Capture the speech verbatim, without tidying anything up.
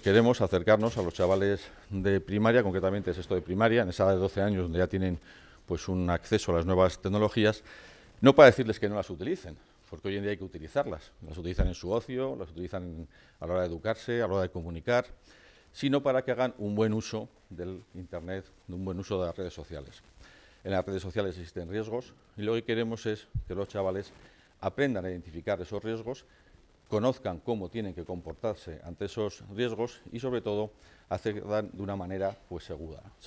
queremos acercarnos a los chavales de primaria, concretamente sexto de primaria, en esa edad de doce años, donde ya tienen pues un acceso a las nuevas tecnologías, no para decirles que no las utilicen, porque hoy en día hay que utilizarlas. Las utilizan en su ocio, las utilizan a la hora de educarse, a la hora de comunicar, sino para que hagan un buen uso del Internet, un buen uso de las redes sociales. En las redes sociales existen riesgos y lo que queremos es que los chavales aprendan a identificar esos riesgos, conozcan cómo tienen que comportarse ante esos riesgos y, sobre todo, accedan de una manera pues, segura.